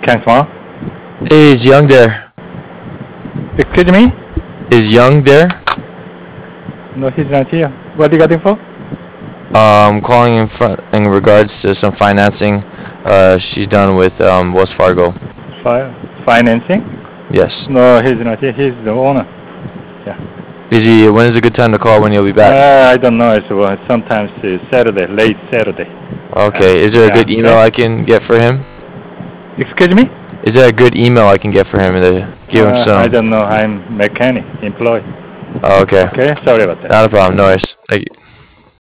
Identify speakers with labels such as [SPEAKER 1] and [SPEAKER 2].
[SPEAKER 1] Kang-swan?
[SPEAKER 2] Hey, is Young there?
[SPEAKER 1] Excuse me?
[SPEAKER 2] Is Young there?
[SPEAKER 1] No, he's not here. What are you getting for?
[SPEAKER 2] I'm calling in regards to some financing she's done with Wells Fargo.
[SPEAKER 1] Financing?
[SPEAKER 2] Yes.
[SPEAKER 1] No, he's not here. He's the owner.
[SPEAKER 2] Is he? When is a good time to call? When he'll be back?
[SPEAKER 1] I don't know. It's sometimes it's Saturday, late Saturday.
[SPEAKER 2] Okay. Is there a good email
[SPEAKER 1] okay.
[SPEAKER 2] I can get for him?
[SPEAKER 1] Excuse me?
[SPEAKER 2] Is there a good email I can get for him to give him some?
[SPEAKER 1] I don't know. I'm mechanic, employee.
[SPEAKER 2] Oh, okay.
[SPEAKER 1] Okay, sorry about that.
[SPEAKER 2] Not a problem. No worries. Thank you.